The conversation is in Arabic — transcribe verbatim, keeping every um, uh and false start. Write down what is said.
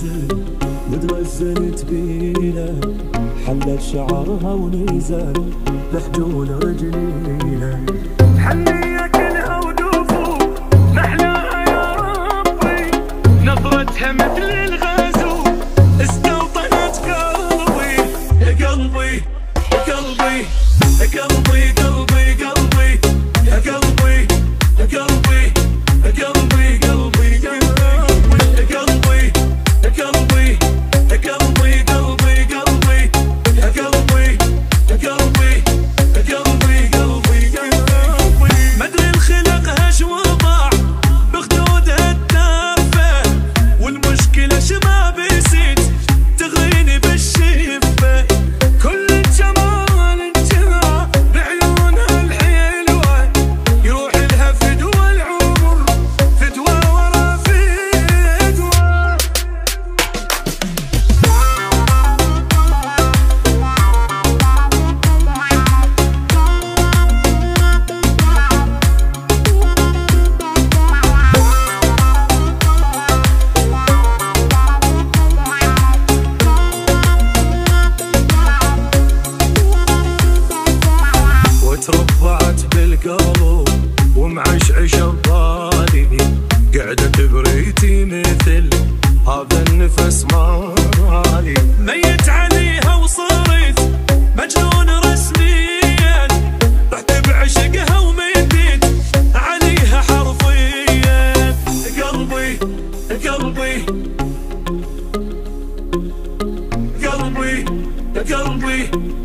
تنزل وتغزلت بينا، حلت شعرها ونزل بحجون رجلينا. حنية كلها ودوفو محلاها يا ربي، نظرتها مثل الغازو استوطنت قلبي. يا قلبي يا قلبي يا قلبي قلبي قلبي يا قلبي يا قلبي يا قلبي قلبي قلبي يا قلبي يا قلبي يا قلبي قلبي قلبي يا قلبي يا قلبي يا قلبي قلبي قلبي. مدري الخلق هش وضع بخدودها الدافة، والمشكلة شما بيسيت تغريني بالشفة. كل الجمال انجرى بعيونها الحلوة، يروح لها فدوى العمر فدوى ورا فدوى. وتربعت بالقلب ومعشعش ببالي، قعدت بريتي مثل هذا النفس مالي. ميت عليها وصرت مجنون رسميا، رحت بعشقها ومديت عليها حرفيا. قلبي قلبي قلبي قلبي